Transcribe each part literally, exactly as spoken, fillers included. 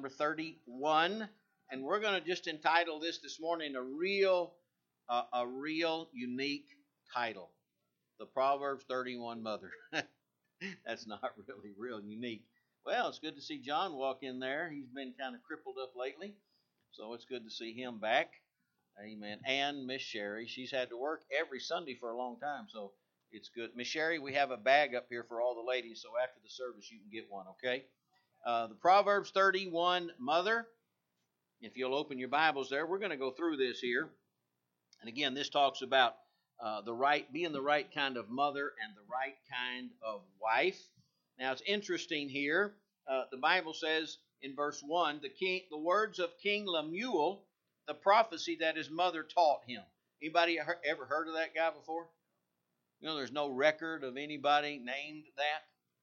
number thirty-one, and we're going to just entitle this this morning a real, uh, a real unique title, the Proverbs thirty-one Mother. That's not really real unique. Well, it's good to see John walk in there. He's been kind of crippled up lately, so it's good to see him back. Amen. And Miss Sherry, she's had to work every Sunday for a long time, so it's good. Miss Sherry, we have a bag up here for all the ladies, so after the service you can get one, okay? Uh, the Proverbs thirty-one Mother. If you'll open your Bibles there, we're going to go through this here. And again, this talks about uh, the right, being the right kind of mother and the right kind of wife. Now, it's interesting here. Uh, the Bible says in verse one, the king, the words of King Lemuel, the prophecy that his mother taught him. Anybody ever heard of that guy before? You know, there's no record of anybody named that.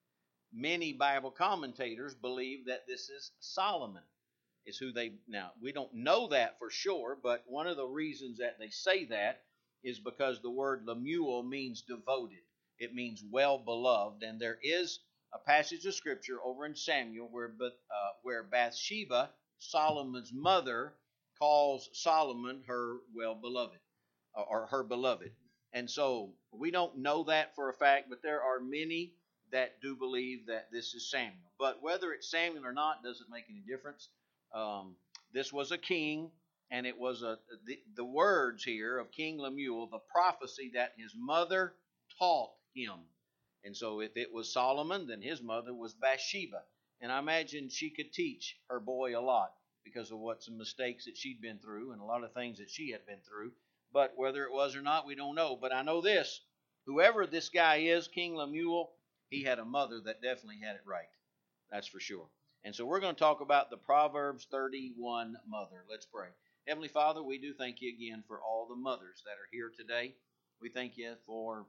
Many Bible commentators believe that this is Solomon. Is who they, now, we don't know that for sure, but one of the reasons that they say that is because the word Lemuel means devoted. It means well beloved, and there is a passage of Scripture over in Samuel where, uh, where Bathsheba, Solomon's mother, calls Solomon her well beloved, or her beloved. And so we don't know that for a fact, but there are many that do believe that this is Samuel. But whether it's Samuel or not doesn't make any difference. Um, this was a king, and it was a the, the words here of King Lemuel, the prophecy that his mother taught him. And so if it was Solomon, then his mother was Bathsheba. And I imagine she could teach her boy a lot because of what some mistakes that she'd been through and a lot of things that she had been through. But whether it was or not, we don't know. But I know this, whoever this guy is, King Lemuel, he had a mother that definitely had it right. That's for sure. And so we're going to talk about the Proverbs thirty-one Mother. Let's pray. Heavenly Father, we do thank you again for all the mothers that are here today. We thank you for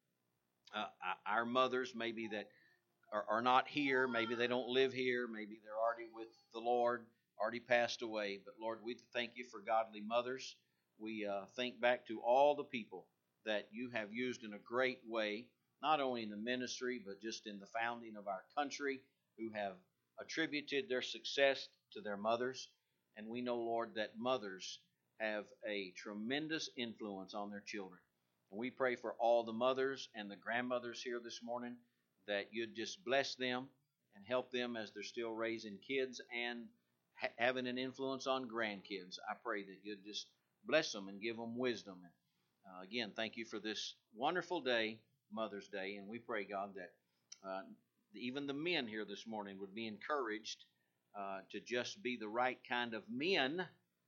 uh, our mothers, maybe that are, are not here. Maybe they don't live here. Maybe they're already with the Lord, already passed away. But Lord, we thank you for godly mothers. We uh, think back to all the people that you have used in a great way, not only in the ministry, but just in the founding of our country, who have attributed their success to their mothers. And we know, Lord, that mothers have a tremendous influence on their children. And we pray for all the mothers and the grandmothers here this morning that you'd just bless them and help them as they're still raising kids and ha- having an influence on grandkids. I pray that you'd just bless them and give them wisdom. And uh, again, thank you for this wonderful day, Mother's Day. And we pray, God, that uh, even the men here this morning would be encouraged uh, to just be the right kind of men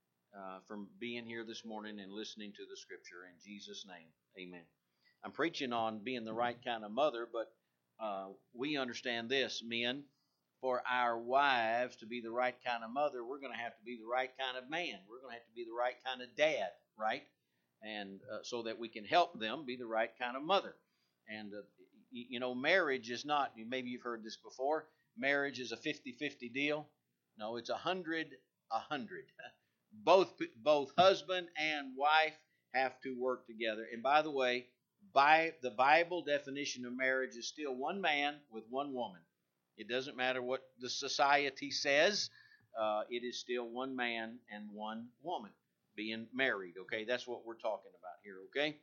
uh, from being here this morning and listening to the Scripture. In Jesus' name, amen. I'm preaching on being the right kind of mother, but uh, we understand this, men. For our wives to be the right kind of mother, we're going to have to be the right kind of man. We're going to have to be the right kind of dad, right? And uh, so that we can help them be the right kind of mother. And, uh, you know, marriage is not, maybe you've heard this before, marriage is a fifty-fifty deal. No, it's a hundred, a hundred. Both, both husband and wife have to work together. And by the way, by the Bible definition of marriage is still one man with one woman. It doesn't matter what the society says. Uh, it is still one man and one woman being married. Okay, that's what we're talking about here. Okay,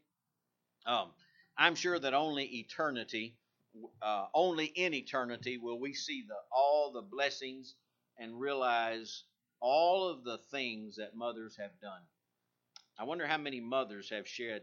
um, I'm sure that only eternity, uh, only in eternity, will we see the all the blessings and realize all of the things that mothers have done. I wonder how many mothers have shed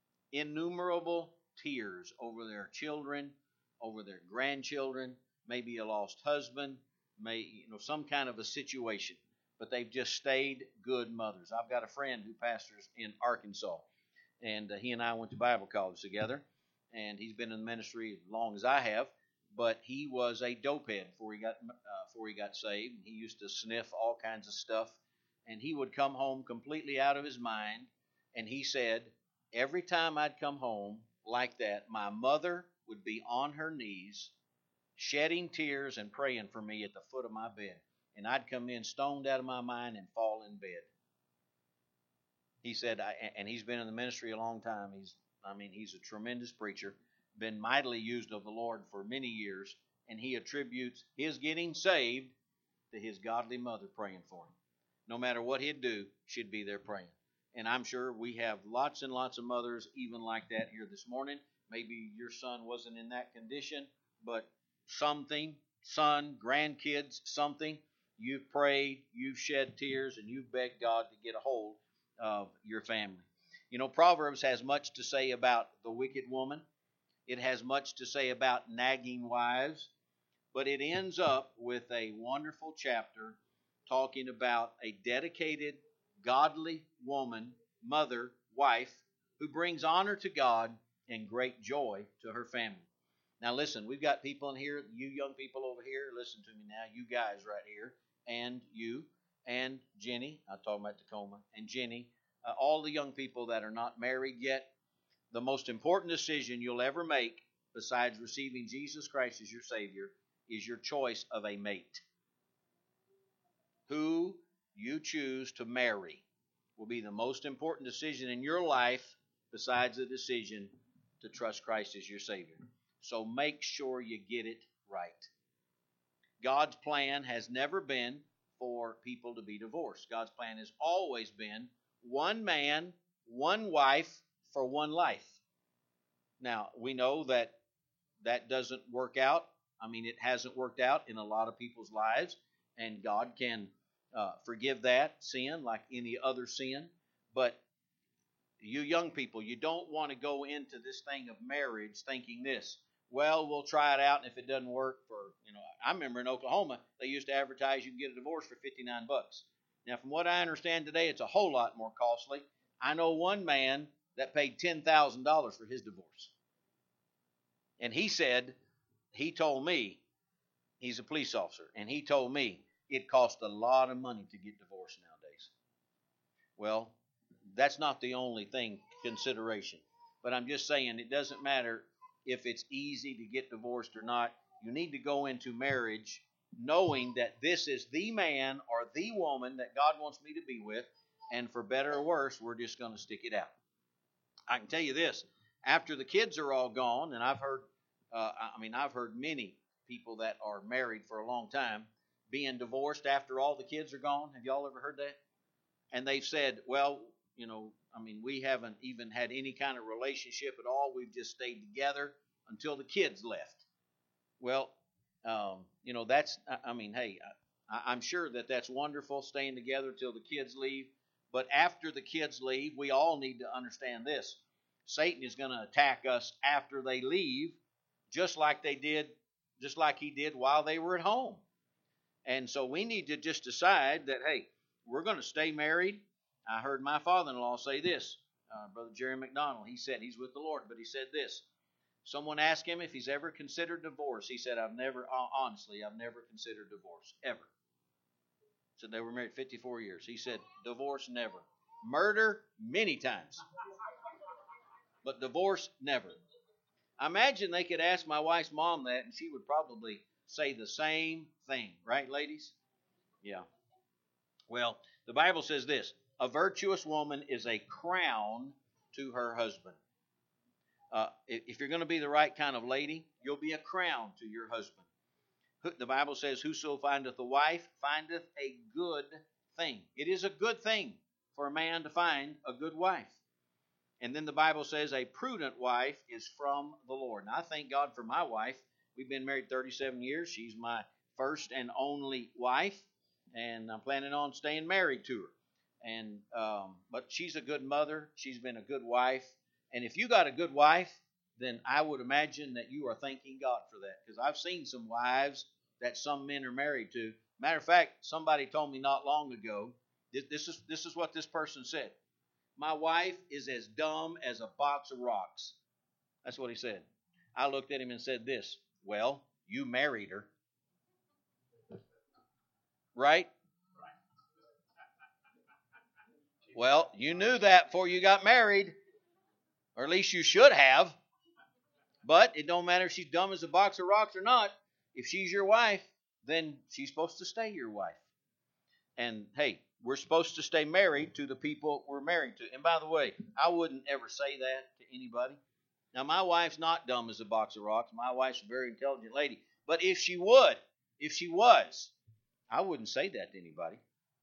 innumerable tears over their children, over their grandchildren. Maybe a lost husband, may you know some kind of a situation, but they've just stayed good mothers. I've got a friend who pastors in Arkansas, and uh, he and I went to Bible college together, and he's been in the ministry as long as I have. But he was a dopehead before he got uh, before he got saved. He used to sniff all kinds of stuff, and he would come home completely out of his mind. And he said, every time I'd come home like that, my mother would be on her knees, shedding tears and praying for me at the foot of my bed. And I'd come in stoned out of my mind and fall in bed. He said, I, and he's been in the ministry a long time. He's, I mean, he's a tremendous preacher, been mightily used of the Lord for many years, and he attributes his getting saved to his godly mother praying for him. No matter what he'd do, she'd be there praying. And I'm sure we have lots and lots of mothers even like that here this morning. Maybe your son wasn't in that condition, but something, son, grandkids, something, you've prayed, you've shed tears, and you've begged God to get a hold of your family. You know, Proverbs has much to say about the wicked woman. It has much to say about nagging wives. But it ends up with a wonderful chapter talking about a dedicated, godly woman, mother, wife, who brings honor to God and great joy to her family. Now listen, we've got people in here, you young people over here, listen to me now, you guys right here, and you, and Jenny, I'm talking about Tacoma, and Jenny, uh, all the young people that are not married yet. The most important decision you'll ever make, besides receiving Jesus Christ as your Savior, is your choice of a mate. Who you choose to marry will be the most important decision in your life, besides the decision to trust Christ as your Savior. So make sure you get it right. God's plan has never been for people to be divorced. God's plan has always been one man, one wife for one life. Now, we know that that doesn't work out. I mean, it hasn't worked out in a lot of people's lives, and God can uh, forgive that sin like any other sin. But you young people, you don't want to go into this thing of marriage thinking this, well, we'll try it out, and if it doesn't work for, you know, I remember in Oklahoma, they used to advertise you can get a divorce for fifty-nine bucks. Now, from what I understand today, it's a whole lot more costly. I know one man that paid ten thousand dollars for his divorce. And he said, he told me, he's a police officer, and he told me it cost a lot of money to get divorced nowadays. Well, that's not the only thing, consideration. But I'm just saying, it doesn't matter if it's easy to get divorced or not. You need to go into marriage knowing that this is the man or the woman that God wants me to be with, and for better or worse, we're just going to stick it out. I can tell you this, after the kids are all gone, and I've heard, uh, I mean, I've heard many people that are married for a long time being divorced after all the kids are gone. Have y'all ever heard that? And they've said, well, you know, I mean, we haven't even had any kind of relationship at all. We've just stayed together until the kids left. Well, um, you know, that's, I mean, hey, I, I'm sure that that's wonderful, staying together till the kids leave. But after the kids leave, we all need to understand this. Satan is going to attack us after they leave, just like they did, just like he did while they were at home. And so we need to just decide that, hey, we're going to stay married. I heard my father-in-law say this, uh, Brother Jerry McDonald. He said he's with the Lord, but he said this. Someone asked him if he's ever considered divorce. He said, I've never, honestly, I've never considered divorce, ever. Said they were married fifty-four years. He said, divorce, never. Murder, many times. But divorce, never. I imagine they could ask my wife's mom that, and she would probably say the same thing. Right, ladies? Yeah. Well, the Bible says this. A virtuous woman is a crown to her husband. Uh, if you're going to be the right kind of lady, you'll be a crown to your husband. The Bible says, whoso findeth a wife findeth a good thing. It is a good thing for a man to find a good wife. And then the Bible says a prudent wife is from the Lord. Now, I thank God for my wife. We've been married thirty-seven years. She's my first and only wife, and I'm planning on staying married to her. And um, but she's a good mother. She's been a good wife. And if you got a good wife, then I would imagine that you are thanking God for that. Because I've seen some wives that some men are married to. Matter of fact, somebody told me not long ago, this, this is this is what this person said. My wife is as dumb as a box of rocks. That's what he said. I looked at him and said this, well, you married her. Right? Well, you knew that before you got married. Or at least you should have. But it don't matter if she's dumb as a box of rocks or not. If she's your wife, then she's supposed to stay your wife. And hey, we're supposed to stay married to the people we're married to. And by the way, I wouldn't ever say that to anybody. Now, my wife's not dumb as a box of rocks. My wife's a very intelligent lady. But if she would, if she was, I wouldn't say that to anybody.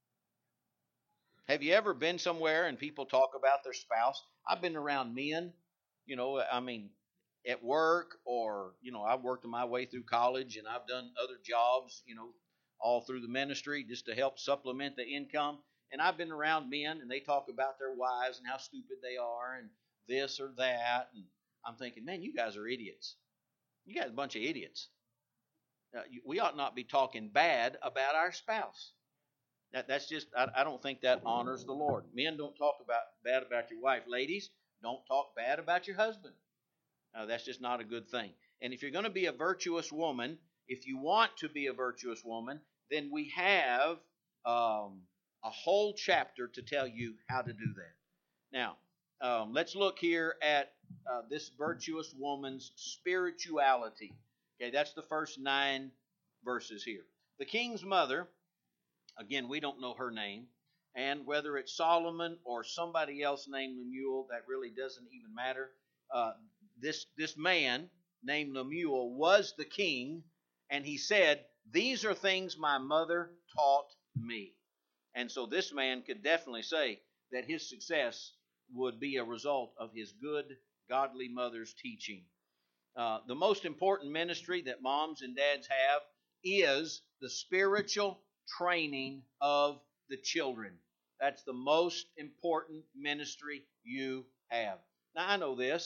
Have you ever been somewhere and people talk about their spouse? I've been around men, you know, I mean, at work, or, you know, I've worked my way through college and I've done other jobs, you know, all through the ministry just to help supplement the income. And I've been around men and they talk about their wives and how stupid they are and this or that. And I'm thinking, man, you guys are idiots. You guys are a bunch of idiots. Uh, we ought not be talking bad about our spouse. That, that's just, I, I don't think that honors the Lord. Men, don't talk about bad about your wife. Ladies, don't talk bad about your husband. Uh, that's just not a good thing. And if you're going to be a virtuous woman, if you want to be a virtuous woman, then we have um, a whole chapter to tell you how to do that. Now, um, let's look here at uh, this virtuous woman's spirituality. Okay, that's the first nine verses here. The king's mother, again, we don't know her name, and whether it's Solomon or somebody else named Lemuel, that really doesn't even matter. Uh, this this man named Lemuel was the king, and he said, "These are things my mother taught me." And so this man could definitely say that his success would be a result of his good, godly mother's teaching. Uh, the most important ministry that moms and dads have is the spiritual training of the children. That's the most important ministry you have. Now, I know this.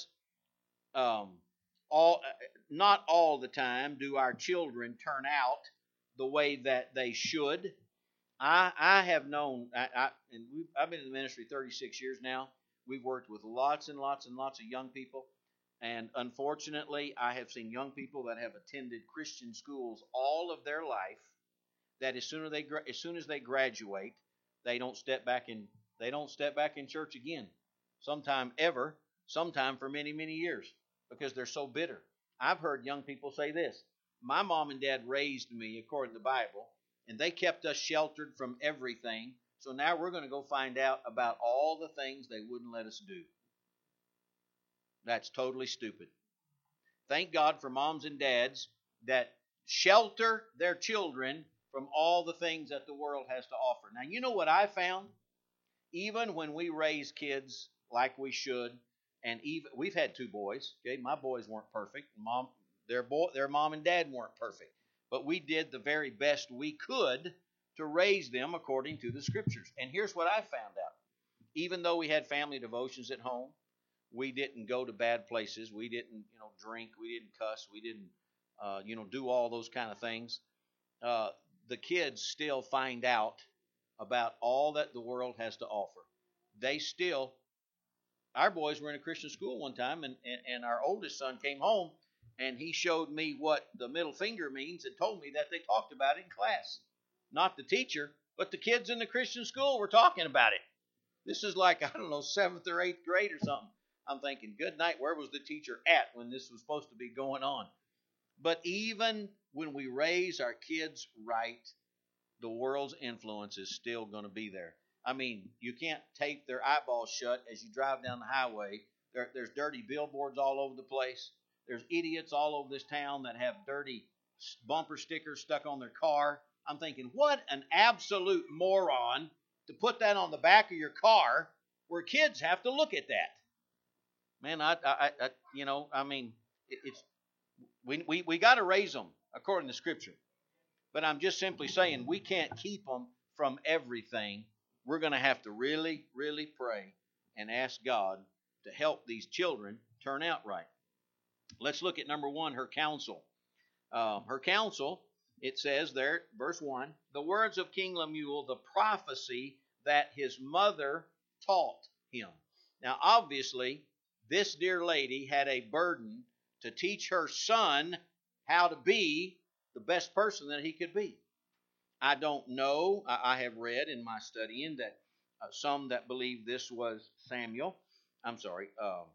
Um, all, not all the time do our children turn out the way that they should. I, I have known, I, I, and we've, I've been in the ministry thirty-six years now. We've worked with lots and lots and lots of young people. And unfortunately, I have seen young people that have attended Christian schools all of their life, that as soon as they as soon as they graduate, they don't step back in they don't step back in church again, sometime ever, sometime for many many years, because they're so bitter. I've heard young people say this: "My mom and dad raised me according to the Bible, and they kept us sheltered from everything. So now we're going to go find out about all the things they wouldn't let us do." That's totally stupid. Thank God for moms and dads that shelter their children from all the things that the world has to offer. Now, you know what I found? Even when we raise kids like we should, and even we've had two boys. Okay, my boys weren't perfect. Mom, their boy, their mom and dad weren't perfect, but we did the very best we could to raise them according to the Scriptures. And here's what I found out: even though we had family devotions at home, we didn't go to bad places. We didn't, you know, drink. We didn't cuss. We didn't, uh, you know, do all those kind of things. Uh, the kids still find out about all that the world has to offer. They still, our boys were in a Christian school one time, and, and, and our oldest son came home, and he showed me what the middle finger means and told me that they talked about it in class. Not the teacher, but the kids in the Christian school were talking about it. This is like, I don't know, seventh or eighth grade or something. I'm thinking, good night, where was the teacher at when this was supposed to be going on? But even when we raise our kids right, the world's influence is still going to be there. I mean, you can't tape their eyeballs shut as you drive down the highway. There, there's dirty billboards all over the place. There's idiots all over this town that have dirty bumper stickers stuck on their car. I'm thinking, what an absolute moron to put that on the back of your car where kids have to look at that. Man, I, I, I you know, I mean, it, it's we we we got to raise them according to Scripture. But I'm just simply saying we can't keep them from everything. We're going to have to really, really pray and ask God to help these children turn out right. Let's look at number one, her counsel. Uh, her counsel, it says there, verse one, the words of King Lemuel, the prophecy that his mother taught him. Now, obviously, this dear lady had a burden to teach her son how to be the best person that he could be. I don't know. I have read in my studying that uh, some that believe this was Samuel. I'm sorry,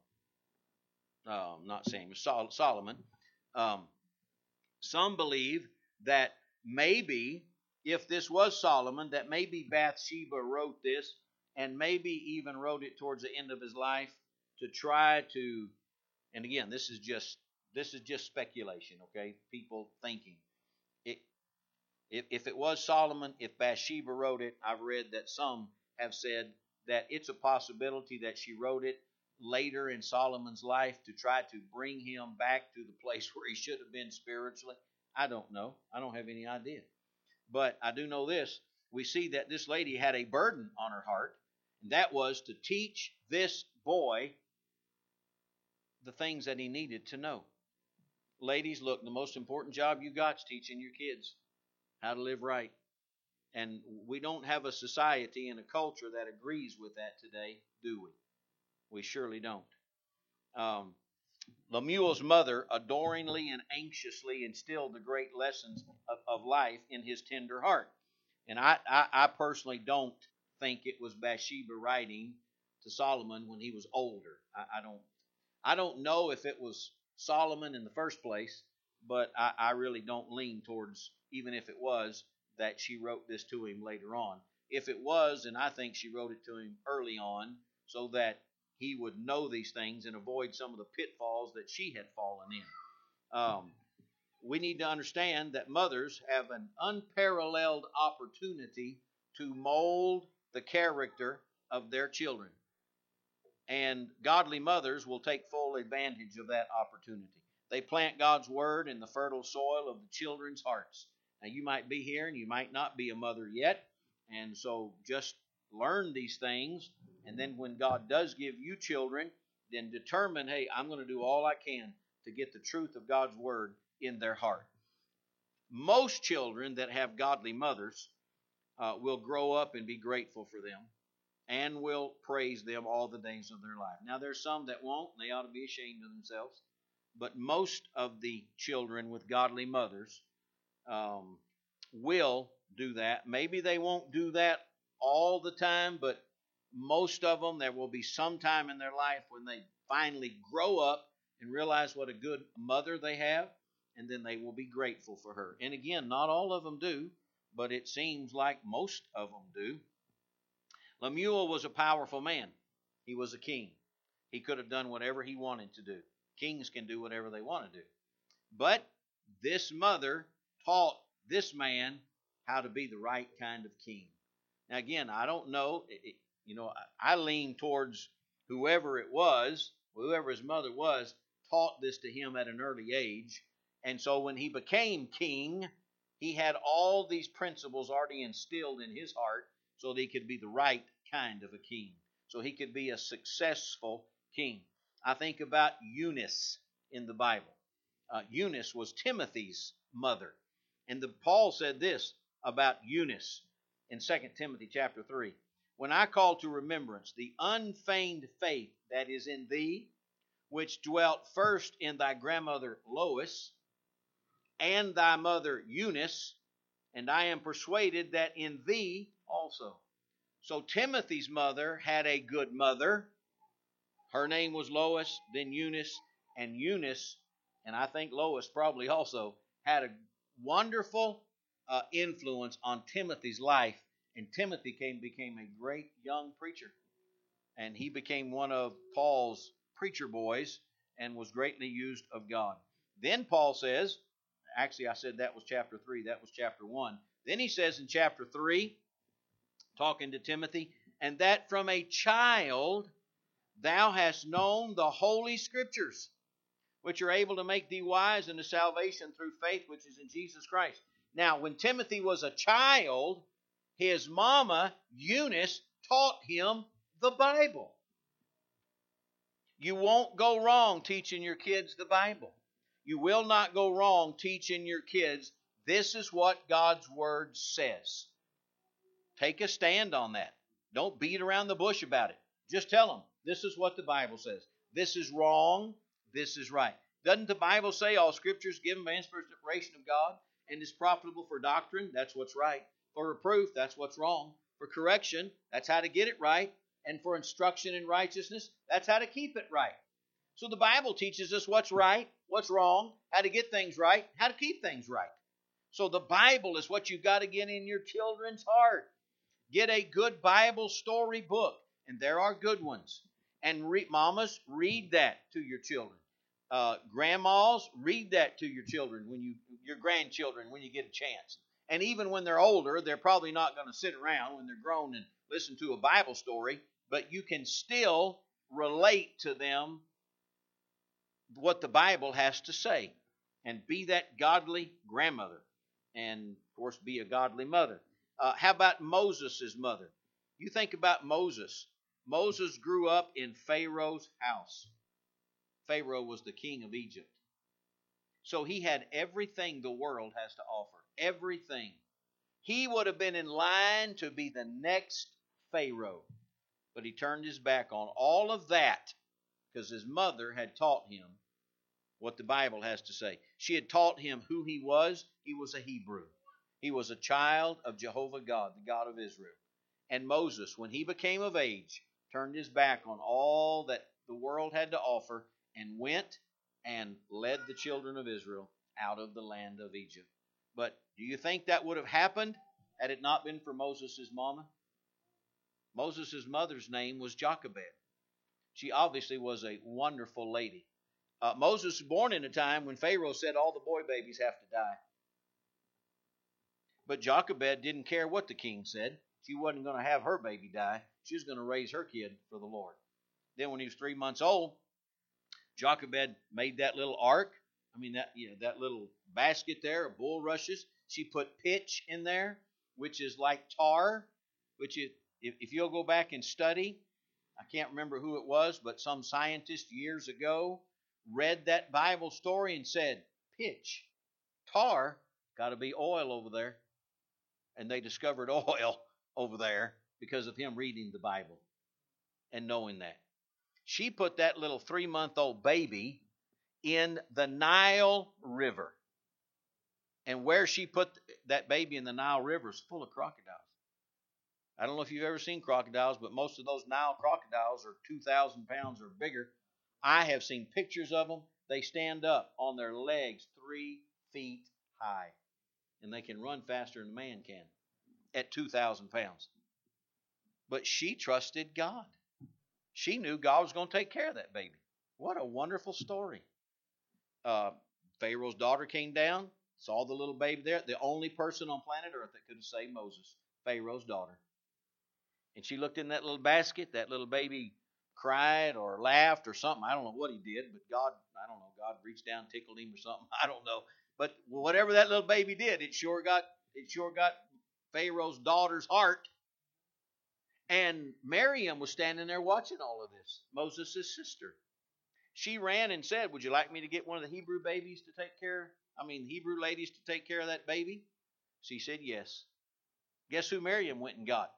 um, um, not Samuel, Sol- Solomon. Um, some believe that maybe if this was Solomon, that maybe Bathsheba wrote this, and maybe even wrote it towards the end of his life, to try to, and again, this is just this is just speculation, okay? People thinking. It If, if it was Solomon, if Bathsheba wrote it, I've read that some have said that it's a possibility that she wrote it later in Solomon's life to try to bring him back to the place where he should have been spiritually. I don't know. I don't have any idea. But I do know this. We see that this lady had a burden on her heart, and that was to teach this boy the things that he needed to know. Ladies, look, the most important job you got is teaching your kids how to live right. And we don't have a society and a culture that agrees with that today, do we? We surely don't. Um, Lemuel's mother adoringly and anxiously instilled the great lessons of, of life in his tender heart. And I, I, I personally don't think it was Bathsheba writing to Solomon when he was older. I, I don't I don't know if it was Solomon in the first place, but I, I really don't lean towards, even if it was, that she wrote this to him later on. If it was, then I think she wrote it to him early on so that he would know these things and avoid some of the pitfalls that she had fallen in. Um, we need to understand that mothers have an unparalleled opportunity to mold the character of their children. And godly mothers will take full advantage of that opportunity. They plant God's word in the fertile soil of the children's hearts. Now, you might be here and you might not be a mother yet. And so just learn these things. And then when God does give you children, then determine, hey, I'm going to do all I can to get the truth of God's word in their heart. Most children that have godly mothers uh, will grow up and be grateful for them and will praise them all the days of their life. Now, there's some that won't, and they ought to be ashamed of themselves. But most of the children with godly mothers um, will do that. Maybe they won't do that all the time, but most of them, there will be some time in their life when they finally grow up and realize what a good mother they have, and then they will be grateful for her. And again, not all of them do, but it seems like most of them do. Lemuel was a powerful man. He was a king. He could have done whatever he wanted to do. Kings can do whatever they want to do. But this mother taught this man how to be the right kind of king. Now again, I don't know. It, it, you know, I, I lean towards whoever it was, whoever his mother was, taught this to him at an early age. And so when he became king, he had all these principles already instilled in his heart so that he could be the right kind of a king. So he could be a successful king. I think about Eunice in the Bible. Uh, Eunice was Timothy's mother. And the, Paul said this about Eunice in Second Timothy chapter three. When I call to remembrance the unfeigned faith that is in thee, which dwelt first in thy grandmother Lois and thy mother Eunice, and I am persuaded that in thee also. So Timothy's mother had a good mother. Her name was Lois, then Eunice, and Eunice, and I think Lois probably also, had a wonderful uh, influence on Timothy's life. And Timothy came, became a great young preacher. And he became one of Paul's preacher boys and was greatly used of God. Then Paul says, actually I said that was chapter three, that was chapter one. Then he says in chapter three, talking to Timothy, and that from a child thou hast known the holy scriptures, which are able to make thee wise unto salvation through faith which is in Jesus Christ. Now, when Timothy was a child, his mama, Eunice, taught him the Bible. You won't go wrong teaching your kids the Bible. You will not go wrong teaching your kids this is what God's Word says. Take a stand on that. Don't beat around the bush about it. Just tell them, this is what the Bible says. This is wrong. This is right. Doesn't the Bible say all Scripture is given by inspiration of God and is profitable for doctrine? That's what's right. For reproof, that's what's wrong. For correction, that's how to get it right. And for instruction in righteousness, that's how to keep it right. So the Bible teaches us what's right, what's wrong, how to get things right, how to keep things right. So the Bible is what you've got to get in your children's heart. Get a good Bible story book, and there are good ones. And re- mamas, read that to your children. Uh, grandmas, read that to your children when you, your grandchildren when you get a chance. And even when they're older, they're probably not going to sit around when they're grown and listen to a Bible story, but you can still relate to them what the Bible has to say and be that godly grandmother and, of course, be a godly mother. Uh, how about Moses' mother? You think about Moses. Moses grew up in Pharaoh's house. Pharaoh was the king of Egypt. So he had everything the world has to offer. Everything. He would have been in line to be the next Pharaoh. But he turned his back on all of that because his mother had taught him what the Bible has to say. She had taught him who he was. He was a Hebrew. He was a child of Jehovah God, the God of Israel. And Moses, when he became of age, turned his back on all that the world had to offer and went and led the children of Israel out of the land of Egypt. But do you think that would have happened had it not been for Moses' mama? Moses' mother's name was Jochebed. She obviously was a wonderful lady. Uh, Moses was born in a time when Pharaoh said all the boy babies have to die. But Jochebed didn't care what the king said. She wasn't going to have her baby die. She was going to raise her kid for the Lord. Then when he was three months old, Jochebed made that little ark. I mean, that you know, that little basket there of bulrushes. She put pitch in there, which is like tar, which is, if, if you'll go back and study, I can't remember who it was, but some scientist years ago read that Bible story and said, pitch, tar, got to be oil over there. And they discovered oil over there because of him reading the Bible and knowing that. She put that little three-month-old baby in the Nile River. And where she put that baby in the Nile River is full of crocodiles. I don't know if you've ever seen crocodiles, but most of those Nile crocodiles are two thousand pounds or bigger. I have seen pictures of them. They stand up on their legs three feet high. And they can run faster than a man can at two thousand pounds. But she trusted God. She knew God was going to take care of that baby. What a wonderful story. Uh, Pharaoh's daughter came down, saw the little baby there. The only person on planet Earth that could have saved Moses, Pharaoh's daughter. And she looked in that little basket. That little baby cried or laughed or something. I don't know what he did, but God, I don't know, God reached down, tickled him or something. I don't know. But whatever that little baby did, it sure got it sure got Pharaoh's daughter's heart. And Miriam was standing there watching all of this, Moses' sister. She ran and said, would you like me to get one of the Hebrew babies to take care, I mean Hebrew ladies to take care of that baby? She said yes. Guess who Miriam went and got?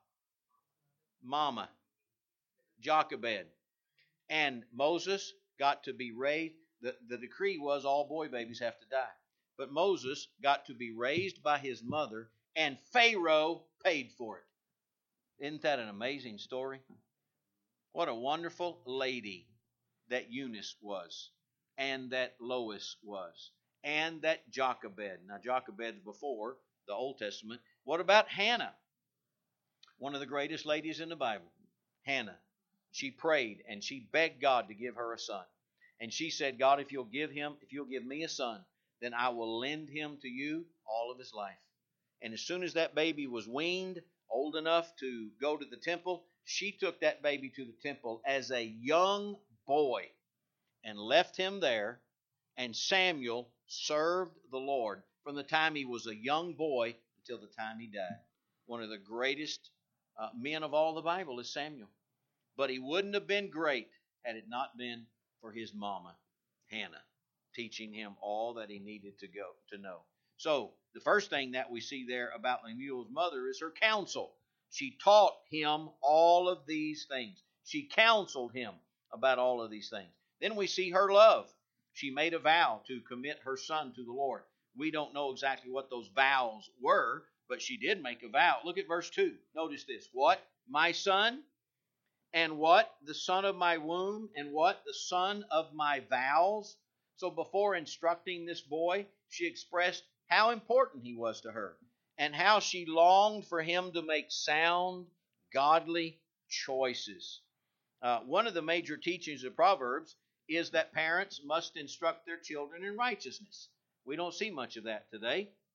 Mama, Jochebed. And Moses got to be raised. The, the decree was all boy babies have to die. But Moses got to be raised by his mother, and Pharaoh paid for it. Isn't that an amazing story? What a wonderful lady that Eunice was, and that Lois was, and that Jochebed. Now, Jochebed's before the Old Testament. What about Hannah? One of the greatest ladies in the Bible. Hannah. She prayed, and she begged God to give her a son. And she said, God, if you'll give him, if you'll give me a son, then I will lend him to you all of his life. And as soon as that baby was weaned, old enough to go to the temple, she took that baby to the temple as a young boy and left him there. And Samuel served the Lord from the time he was a young boy until the time he died. One of the greatest uh, men of all the Bible is Samuel. But he wouldn't have been great had it not been for his mama, Hannah, teaching him all that he needed to go to know. So the first thing that we see there about Lemuel's mother is her counsel. She taught him all of these things. She counseled him about all of these things. Then we see her love. She made a vow to commit her son to the Lord. We don't know exactly what those vows were, but she did make a vow. Look at verse two. Notice this. What? My son, and what? The son of my womb, and what? The son of my vows. So before instructing this boy, she expressed how important he was to her and how she longed for him to make sound, godly choices. Uh, one of the major teachings of Proverbs is that parents must instruct their children in righteousness. We don't see much of that today,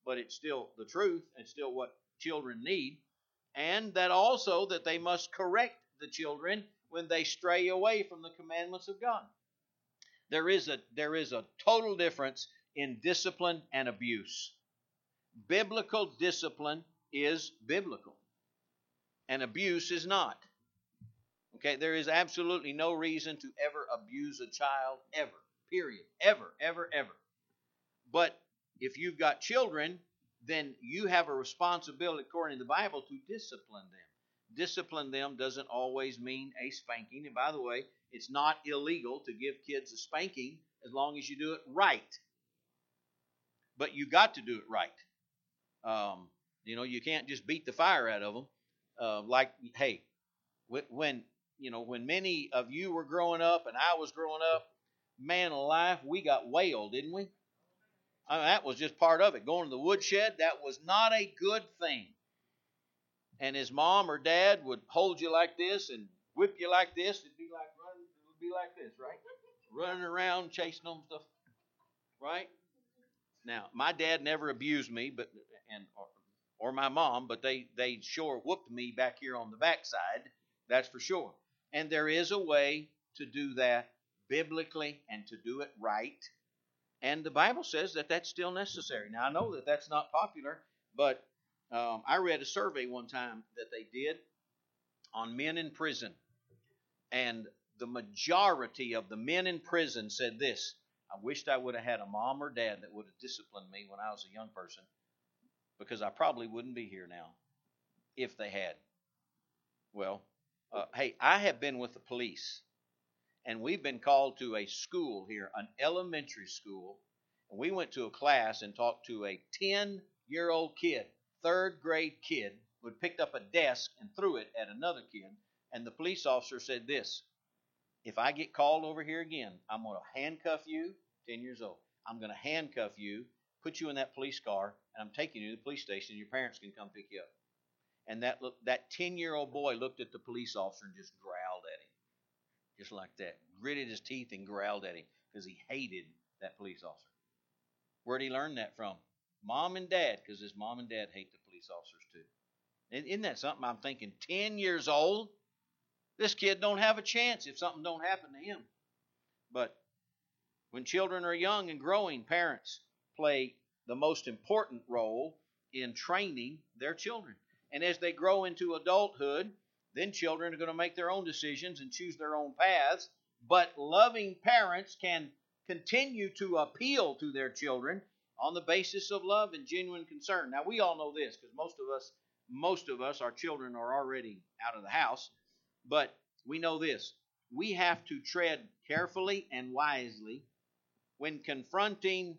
but it's still the truth. It's still what children need. And that also that they must correct the children when they stray away from the commandments of God. There is a, there is a total difference in discipline and abuse. Biblical discipline is biblical, and abuse is not. Okay, there is absolutely no reason to ever abuse a child, ever, period, ever, ever, ever. But if you've got children, then you have a responsibility, according to the Bible, to discipline them. Discipline them doesn't always mean a spanking. And by the way, it's not illegal to give kids a spanking as long as you do it right. But you got to do it right. Um, you know, you can't just beat the fire out of them. Uh, like, hey, when you know when many of you were growing up and I was growing up, man alive, we got whaled, didn't we? I mean, that was just part of it. Going to the woodshed, that was not a good thing. And his mom or dad would hold you like this and whip you like this. It'd be like running. It would be like this, right? Running around, chasing them stuff, right? Now, my dad never abused me, but and or, or my mom, but they they sure whooped me back here on the backside. That's for sure. And there is a way to do that biblically and to do it right. And the Bible says that that's still necessary. Now, I know that that's not popular, but um, I read a survey one time that they did on men in prison. And the majority of the men in prison said this: I wished I would have had a mom or dad that would have disciplined me when I was a young person, because I probably wouldn't be here now if they had. Well, uh, hey, I have been with the police. And we've been called to a school here, an elementary school. And we went to a class and talked to a ten-year-old kid, third grade kid, who had picked up a desk and threw it at another kid. And the police officer said this: if I get called over here again, I'm going to handcuff you, ten years old. I'm going to handcuff you, put you in that police car, and I'm taking you to the police station, and your parents can come pick you up. And that that ten-year-old boy looked at the police officer and just growled at him. Just like that. Gritted his teeth and growled at him because he hated that police officer. Where'd he learn that from? Mom and dad, because his mom and dad hate the police officers too. And isn't that something? I'm thinking, ten years old? This kid don't have a chance if something don't happen to him. But when children are young and growing, parents play the most important role in training their children. And as they grow into adulthood, then children are going to make their own decisions and choose their own paths. But loving parents can continue to appeal to their children on the basis of love and genuine concern. Now, we all know this because most of us, most of us, our children are already out of the house. But we know this: we have to tread carefully and wisely when confronting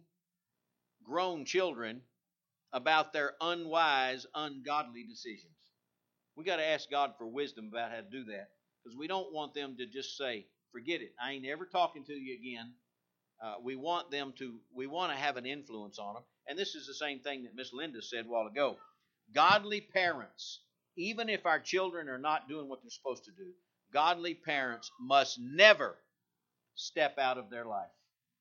grown children about their unwise, ungodly decisions. We got to ask God for wisdom about how to do that, because we don't want them to just say, forget it, I ain't ever talking to you again. Uh, we want them to, we want to have an influence on them. And this is the same thing that Miss Linda said a while ago. Godly parents, even if our children are not doing what they're supposed to do, godly parents must never step out of their life.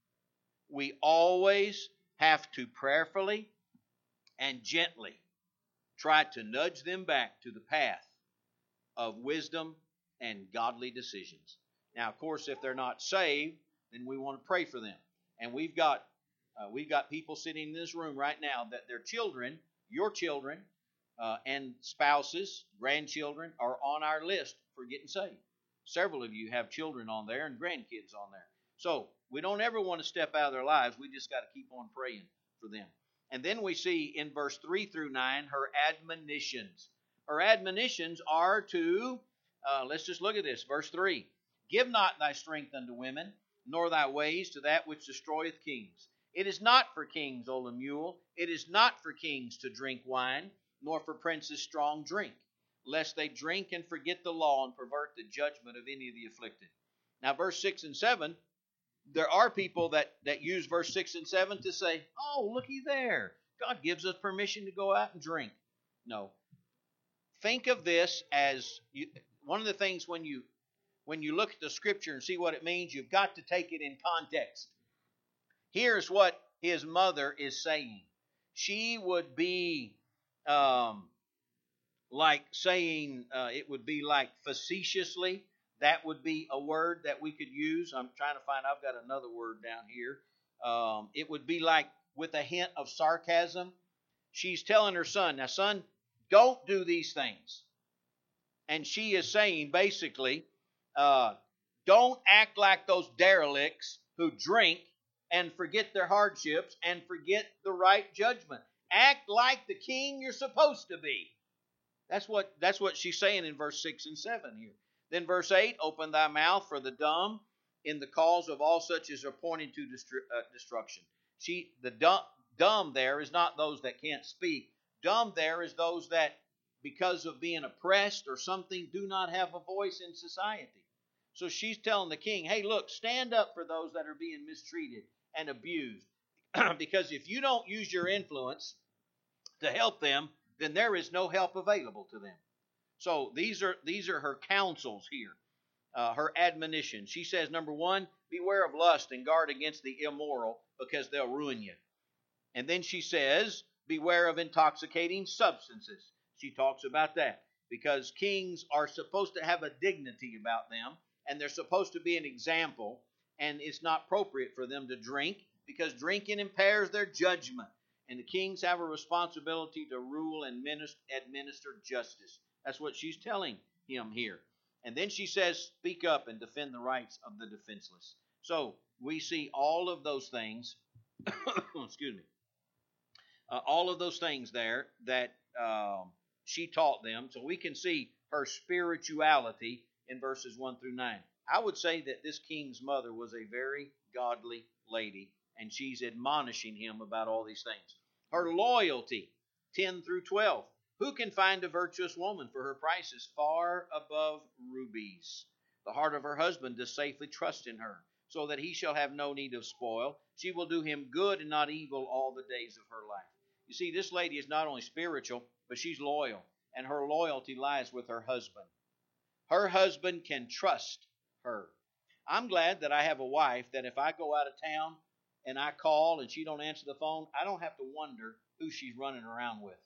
We always have to prayerfully and gently try to nudge them back to the path of wisdom and godly decisions. Now, of course, if they're not saved, then we want to pray for them. And we've got uh, we've got people sitting in this room right now that their children, your children, uh, and spouses, grandchildren are on our list for getting saved. Several of you have children on there and grandkids on there. So we don't ever want to step out of their lives. We just got to keep on praying for them. And then we see in verse three through nine her admonitions. Her admonitions are to, uh, let's just look at this, verse three. Give not thy strength unto women, nor thy ways to that which destroyeth kings. It is not for kings, O Lemuel. It is not for kings to drink wine, nor for princes strong drink, lest they drink and forget the law and pervert the judgment of any of the afflicted. Now, verse six and seven, there are people that, that use verse six and seven to say, oh, looky there. God gives us permission to go out and drink. No. Think of this as, you, one of the things when you, when you look at the Scripture and see what it means, you've got to take it in context. Here's what his mother is saying. she would be um, like saying, uh, it would be like facetiously. That would be a word that we could use. I'm trying to find, I've got another word down here. Um, it would be like with a hint of sarcasm. She's telling her son, now son, don't do these things. And she is saying basically, uh, don't act like those derelicts who drink and forget their hardships and forget the right judgment. Act like the king you're supposed to be. That's what, that's what she's saying in verse six and seven here. Then verse eight, open thy mouth for the dumb in the cause of all such as are pointing to destru- uh, destruction. She, the dumb, dumb there is not those that can't speak. Dumb there is those that, because of being oppressed or something, do not have a voice in society. So she's telling the king, hey, look, stand up for those that are being mistreated and abused. Because if you don't use your influence to help them, then there is no help available to them. So these are these are her counsels here, uh, her admonition. She says, number one, beware of lust and guard against the immoral, because they'll ruin you. And then she says, beware of intoxicating substances. She talks about that, because kings are supposed to have a dignity about them, and they're supposed to be an example, and it's not appropriate for them to drink, because drinking impairs their judgment. And the kings have a responsibility to rule and administer justice. That's what she's telling him here. And then she says, speak up and defend the rights of the defenseless. So we see all of those things, excuse me, uh, all of those things there that um, she taught them. So we can see her spirituality in verses one through nine. I would say that this king's mother was a very godly lady, and she's admonishing him about all these things. Her loyalty, ten through twelve. Who can find a virtuous woman? For her price is far above rubies. The heart of her husband does safely trust in her, so that he shall have no need of spoil. She will do him good and not evil all the days of her life. You see, this lady is not only spiritual, but she's loyal, and her loyalty lies with her husband. Her husband can trust her. I'm glad that I have a wife that if I go out of town and I call and she don't answer the phone, I don't have to wonder who she's running around with.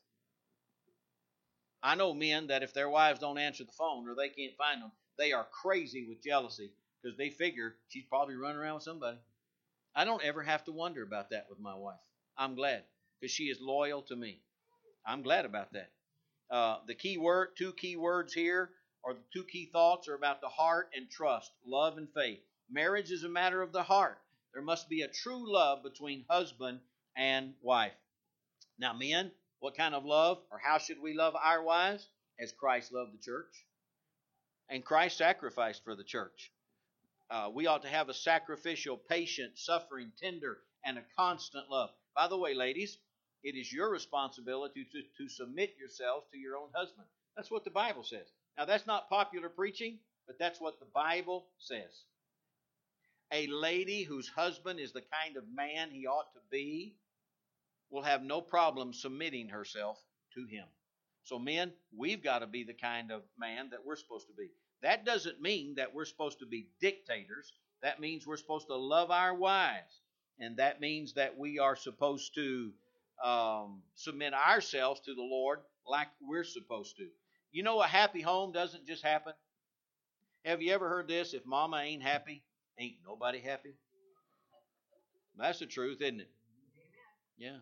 I know men that if their wives don't answer the phone or they can't find them, they are crazy with jealousy because they figure she's probably running around with somebody. I don't ever have to wonder about that with my wife. I'm glad because she is loyal to me. I'm glad about that. Uh, the key word, two key words here, or the two key thoughts are about the heart and trust, love and faith. Marriage is a matter of the heart. There must be a true love between husband and wife. Now, men, what kind of love, or how should we love our wives? As Christ loved the church. And Christ sacrificed for the church. Uh, we ought to have a sacrificial, patient, suffering, tender, and a constant love. By the way, ladies, it is your responsibility to, to submit yourselves to your own husband. That's what the Bible says. Now, that's not popular preaching, but that's what the Bible says. A lady whose husband is the kind of man he ought to be will have no problem submitting herself to him. So men, we've got to be the kind of man that we're supposed to be. That doesn't mean that we're supposed to be dictators. That means we're supposed to love our wives. And that means that we are supposed to um, submit ourselves to the Lord like we're supposed to. You know, a happy home doesn't just happen. Have you ever heard this? If mama ain't happy, ain't nobody happy. That's the truth, isn't it? Yeah.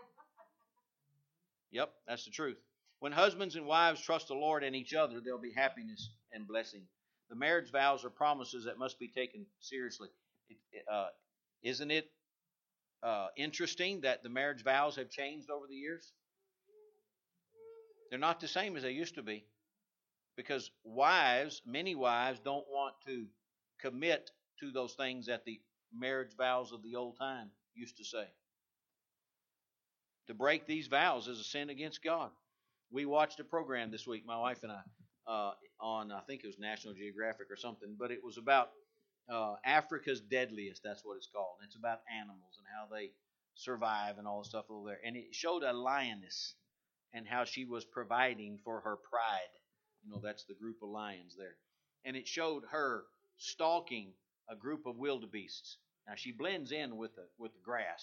Yep, that's the truth. When husbands and wives trust the Lord and each other, there'll be happiness and blessing. The marriage vows are promises that must be taken seriously. Uh, isn't it uh, interesting that the marriage vows have changed over the years? They're not the same as they used to be. Because wives, many wives, don't want to commit to those things that the marriage vows of the old time used to say. To break these vows is a sin against God. We watched a program this week, my wife and I, uh, on, I think it was National Geographic or something, but it was about uh, Africa's Deadliest, that's what it's called. And it's about animals and how they survive and all the stuff over there. And it showed a lioness and how she was providing for her pride. You know, that's the group of lions there. And it showed her stalking a group of wildebeests. Now, she blends in with the, with the grass.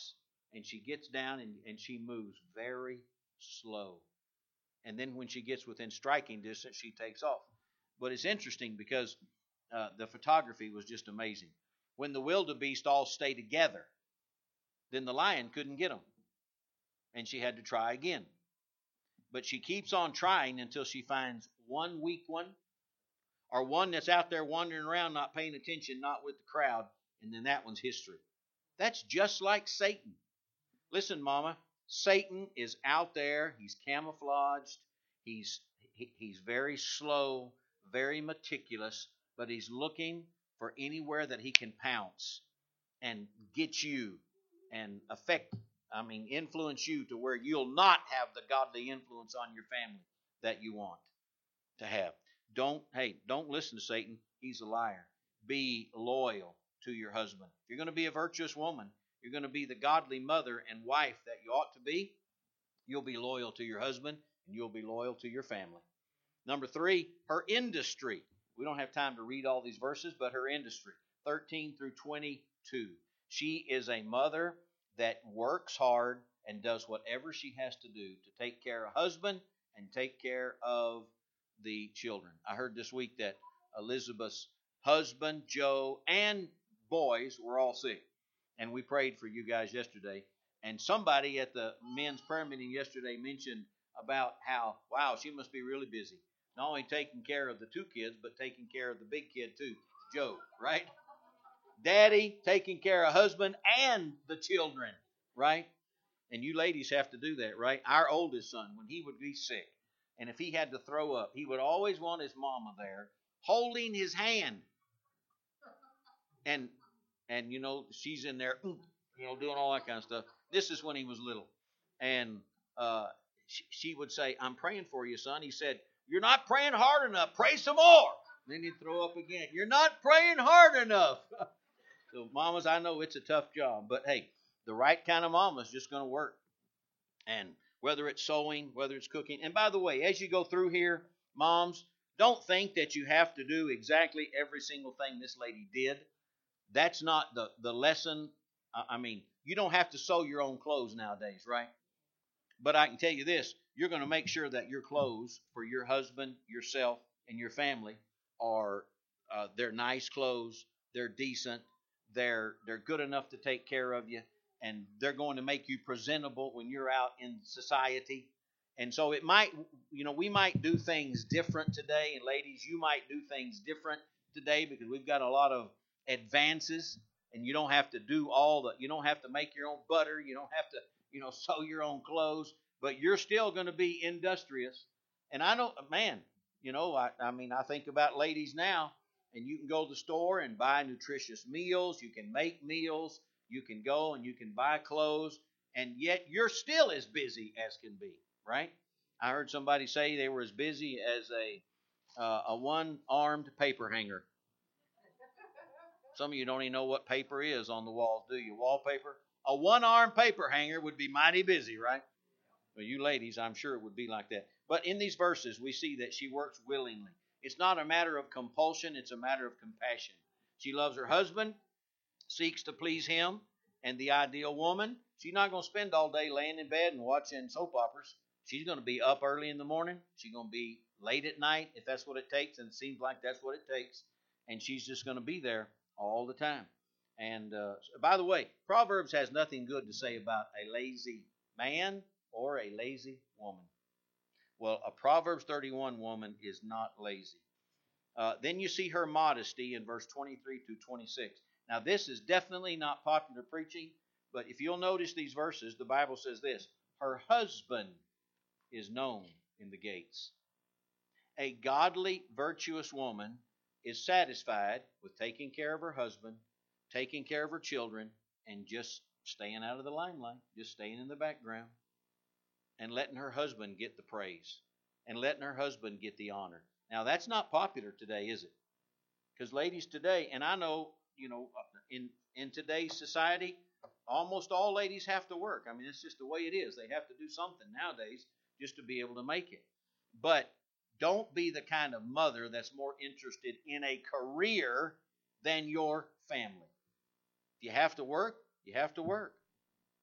and she gets down and, and she moves very slow. And then when she gets within striking distance, she takes off. But it's interesting because uh, the photography was just amazing. When the wildebeest all stay together, then the lion couldn't get them. And she had to try again. But she keeps on trying until she finds one weak one, or one that's out there wandering around, not paying attention, not with the crowd, and then that one's history. That's just like Satan. Listen, Mama, Satan is out there. He's camouflaged. He's he, he's very slow, very meticulous, but he's looking for anywhere that he can pounce and get you and affect, I mean, influence you to where you'll not have the godly influence on your family that you want to have. Don't, hey, don't listen to Satan. He's a liar. Be loyal to your husband. If you're going to be a virtuous woman, you're going to be the godly mother and wife that you ought to be, you'll be loyal to your husband and you'll be loyal to your family. Number three, her industry. We don't have time to read all these verses, but her industry, thirteen through twenty-two. She is a mother that works hard and does whatever she has to do to take care of husband and take care of the children. I heard this week that Elizabeth's husband, Joe, and boys were all sick. And we prayed for you guys yesterday. And somebody at the men's prayer meeting yesterday mentioned about how, wow, she must be really busy. Not only taking care of the two kids, but taking care of the big kid too, Joe, right? Daddy taking care of husband and the children, right? And you ladies have to do that, right? Our oldest son, when he would be sick, and if he had to throw up, he would always want his mama there holding his hand. And, and you know, she's in there, you know, doing all that kind of stuff. This is when he was little. And uh, she, she would say, I'm praying for you, son. He said, you're not praying hard enough. Pray some more. Then he'd throw up again. You're not praying hard enough. So, mamas, I know it's a tough job. But, hey, the right kind of mama is just going to work. And whether it's sewing, whether it's cooking. And by the way, as you go through here, moms, don't think that you have to do exactly every single thing this lady did. That's not the, the lesson. I mean, you don't have to sew your own clothes nowadays, right? But I can tell you this, you're going to make sure that your clothes for your husband, yourself, and your family are, uh, they're nice clothes, they're decent, they're they're good enough to take care of you, and they're going to make you presentable when you're out in society. And so it might, you know, we might do things different today, and ladies, you might do things different today because we've got a lot of advances, and you don't have to do all the, you don't have to make your own butter, you don't have to, you know, sew your own clothes, but you're still going to be industrious. And I know, man, you know, I, I mean, I think about ladies now, and you can go to the store and buy nutritious meals, you can make meals, you can go and you can buy clothes, and yet you're still as busy as can be, right? I heard somebody say they were as busy as a uh, a one-armed paper hanger. Some of you don't even know what paper is on the walls, do you? Wallpaper? A one-armed paper hanger would be mighty busy, right? Well, you ladies, I'm sure it would be like that. But in these verses, we see that she works willingly. It's not a matter of compulsion, it's a matter of compassion. She loves her husband, seeks to please him, and the ideal woman, she's not going to spend all day laying in bed and watching soap operas. She's going to be up early in the morning. She's going to be late at night, if that's what it takes, and it seems like that's what it takes. And she's just going to be there all the time. And uh, by the way, Proverbs has nothing good to say about a lazy man or a lazy woman. Well, a Proverbs thirty-one woman is not lazy. Uh, then you see her modesty in verse twenty-three to twenty-six. Now, this is definitely not popular preaching, but if you'll notice these verses, the Bible says this, her husband is known in the gates. A godly, virtuous woman is satisfied with taking care of her husband, taking care of her children, and just staying out of the limelight, just staying in the background, and letting her husband get the praise, and letting her husband get the honor. Now, that's not popular today, is it? Because ladies today, and I know, you know, in, in today's society, almost all ladies have to work. I mean, it's just the way it is. They have to do something nowadays just to be able to make it. But don't be the kind of mother that's more interested in a career than your family. If you have to work, you have to work.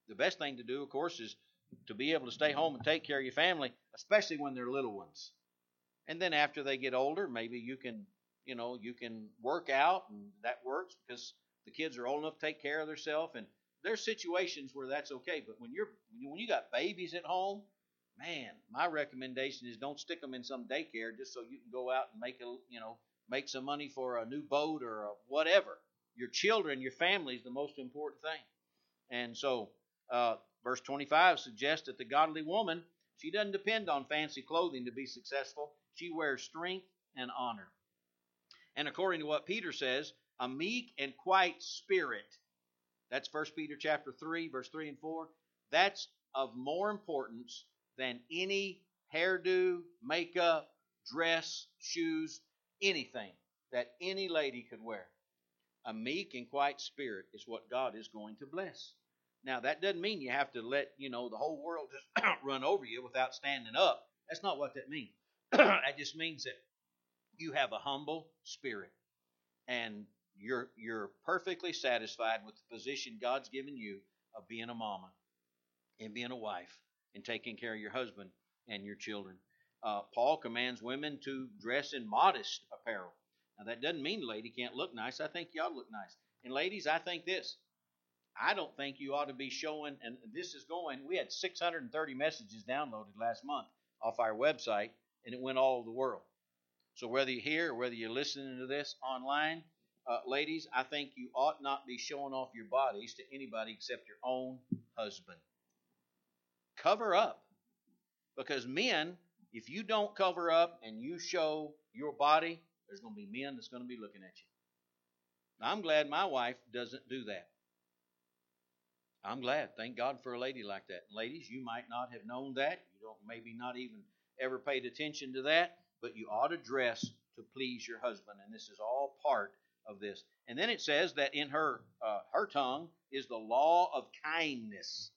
The best thing to do, of course, is to be able to stay home and take care of your family, especially when they're little ones. And then after they get older, maybe you can, you know, you can work out, and that works because the kids are old enough to take care of themselves. And there's situations where that's okay. But when you're when you got babies at home, man, my recommendation is don't stick them in some daycare just so you can go out and make a, you know, make some money for a new boat or a whatever. Your children, your family is the most important thing. And so, uh, verse twenty-five suggests that the godly woman, she doesn't depend on fancy clothing to be successful. She wears strength and honor. And according to what Peter says, a meek and quiet spirit, that's First Peter chapter three, verse three and four, that's of more importance than any hairdo, makeup, dress, shoes, anything that any lady could wear. A meek and quiet spirit is what God is going to bless. Now, that doesn't mean you have to let, you know, the whole world just run over you without standing up. That's not what that means. That just means that you have a humble spirit and you're you're perfectly satisfied with the position God's given you of being a mama and being a wife and taking care of your husband and your children. Uh, Paul commands women to dress in modest apparel. Now, that doesn't mean the lady can't look nice. I think you ought to look nice. And ladies, I think this. I don't think you ought to be showing, and this is going, we had six hundred thirty messages downloaded last month off our website, and it went all over the world. So whether you're here or whether you're listening to this online, uh, ladies, I think you ought not be showing off your bodies to anybody except your own husband. Cover up. Because men, if you don't cover up and you show your body, there's going to be men that's going to be looking at you. Now, I'm glad my wife doesn't do that. I'm glad. Thank God for a lady like that. Ladies, you might not have known that. You don't maybe not even ever paid attention to that, but you ought to dress to please your husband, and this is all part of this. And then it says that in her uh, her tongue is the law of kindness.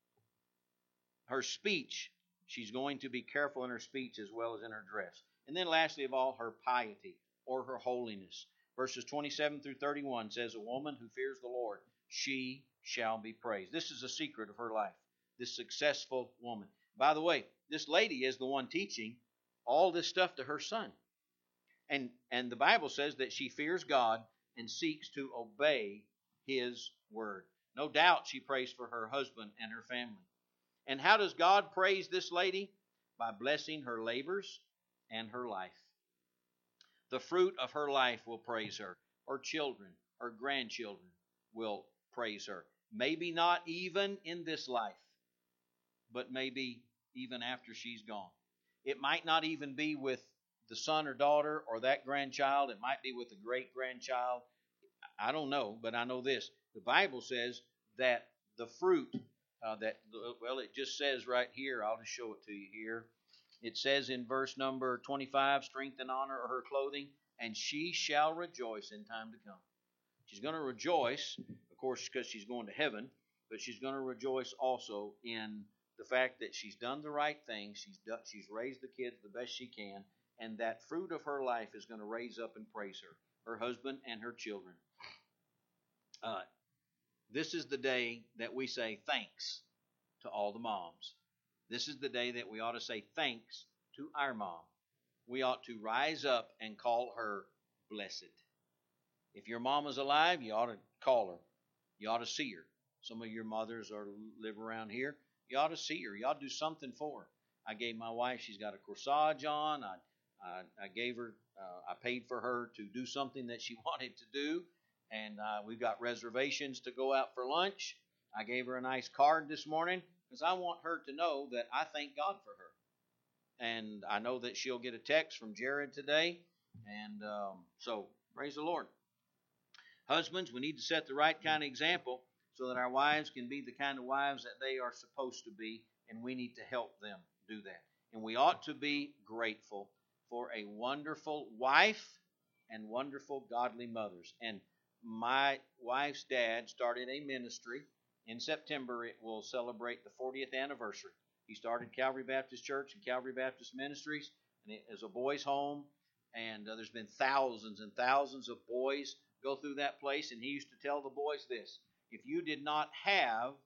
Her speech, she's going to be careful in her speech as well as in her dress. And then lastly of all, her piety or her holiness. Verses twenty-seven through thirty-one says, a woman who fears the Lord, she shall be praised. This is a secret of her life, this successful woman. By the way, this lady is the one teaching all this stuff to her son. And, and the Bible says that she fears God and seeks to obey His word. No doubt she prays for her husband and her family. And how does God praise this lady? By blessing her labors and her life. The fruit of her life will praise her. Her children, her grandchildren will praise her. Maybe not even in this life, but maybe even after she's gone. It might not even be with the son or daughter or that grandchild. It might be with a great-grandchild. I don't know, but I know this. The Bible says that the fruit, uh, that well, it just says right here, I'll just show it to you here. It says in verse number twenty-five, strength and honor are her clothing, and she shall rejoice in time to come. She's going to rejoice, of course, because she's going to heaven, but she's going to rejoice also in the fact that she's done the right thing, she's done, she's raised the kids the best she can, and that fruit of her life is going to raise up and praise her, her husband and her children. Uh, this is the day that we say thanks to all the moms. This is the day that we ought to say thanks to our mom. We ought to rise up and call her blessed. If your mom is alive, you ought to call her. You ought to see her. Some of your mothers are live around here. You ought to see her. You ought to do something for her. I gave my wife, she's got a corsage on. I, I, I gave her, uh, I paid for her to do something that she wanted to do. And uh, we've got reservations to go out for lunch. I gave her a nice card this morning because I want her to know that I thank God for her. And I know that she'll get a text from Jared today. And um, so, praise the Lord. Husbands, we need to set the right kind of example so that our wives can be the kind of wives that they are supposed to be, and we need to help them do that. And we ought to be grateful for a wonderful wife and wonderful godly mothers. And my wife's dad started a ministry. In September, it will celebrate the fortieth anniversary. He started Calvary Baptist Church and Calvary Baptist Ministries, and it is a boys' home, and uh, there's been thousands and thousands of boys go through that place, and he used to tell the boys this: if you did not have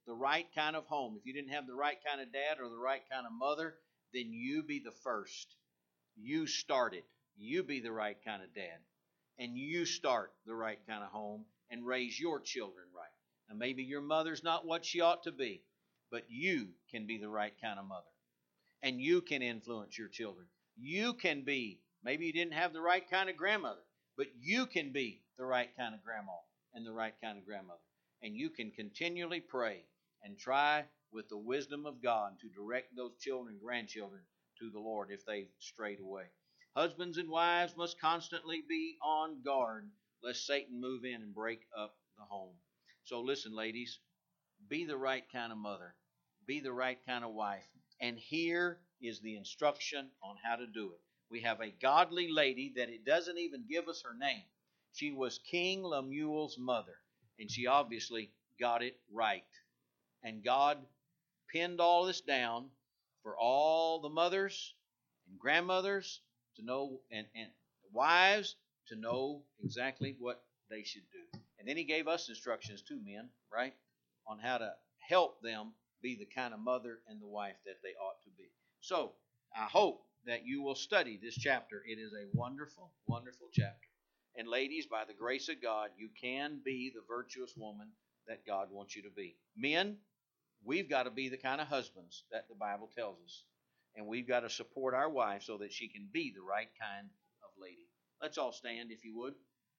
the right kind of home. If you didn't have the right kind of dad or the right kind of mother, then you be the first. You start it. You be the right kind of dad. And you start the right kind of home and raise your children right. Now, maybe your mother's not what she ought to be, but you can be the right kind of mother. And you can influence your children. You can be, maybe you didn't have the right kind of grandmother, but you can be the right kind of grandma and the right kind of grandmother. And you can continually pray and try with the wisdom of God to direct those children and grandchildren to the Lord if they've strayed away. Husbands and wives must constantly be on guard lest Satan move in and break up the home. So listen, ladies, be the right kind of mother. Be the right kind of wife. And here is the instruction on how to do it. We have a godly lady that it doesn't even give us her name. She was King Lemuel's mother, and she obviously got it right. And God pinned all this down for all the mothers and grandmothers to know, and, and wives to know exactly what they should do. And then He gave us instructions too, men, right, on how to help them be the kind of mother and the wife that they ought to be. So, I hope that you will study this chapter. It is a wonderful, wonderful chapter. And ladies, by the grace of God, you can be the virtuous woman that God wants you to be. Men, we've got to be the kind of husbands that the Bible tells us. And we've got to support our wife so that she can be the right kind of lady. Let's all stand, if you would.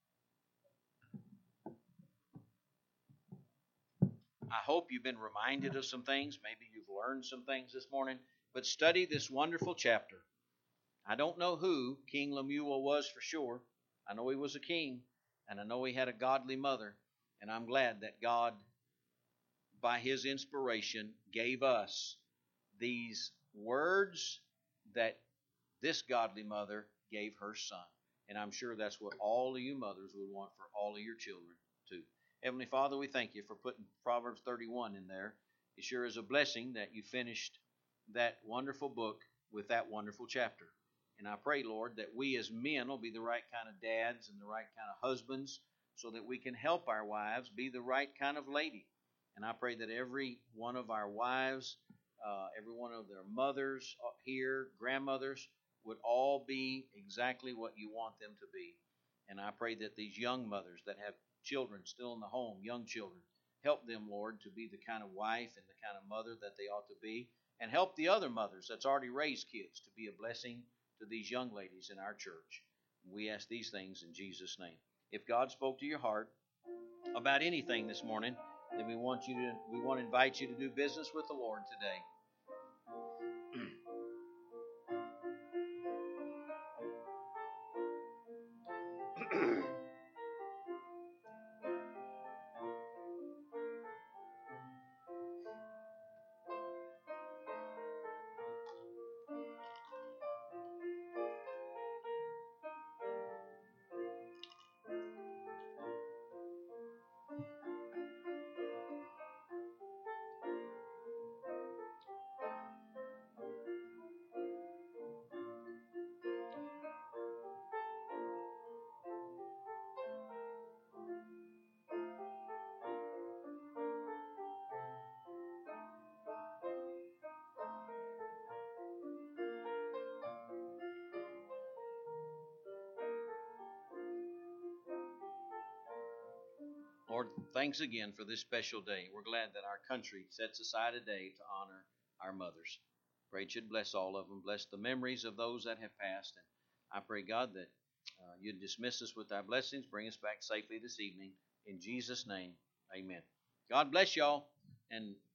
I hope you've been reminded of some things. Maybe you've learned some things this morning. But study this wonderful chapter. I don't know who King Lemuel was for sure. I know he was a king, and I know he had a godly mother. And I'm glad that God, by His inspiration, gave us these words that this godly mother gave her son. And I'm sure that's what all of you mothers would want for all of your children too. Heavenly Father, we thank You for putting Proverbs thirty-one in there. It sure is a blessing that you finished that wonderful book with that wonderful chapter. And I pray, Lord, that we as men will be the right kind of dads and the right kind of husbands so that we can help our wives be the right kind of lady. And I pray that every one of our wives, uh, every one of their mothers here, grandmothers, would all be exactly what You want them to be. And I pray that these young mothers that have children still in the home, young children, help them, Lord, to be the kind of wife and the kind of mother that they ought to be. And help the other mothers that's already raised kids to be a blessing to these young ladies in our church. We ask these things in Jesus' name. If God spoke to your heart about anything this morning, then we want you to we want to invite you to do business with the Lord today. Lord, thanks again for this special day. We're glad that our country sets aside a day to honor our mothers. Pray that You'd bless all of them. Bless the memories of those that have passed. And I pray, God, that uh, You'd dismiss us with Thy blessings. Bring us back safely this evening. In Jesus' name, amen. God bless y'all. And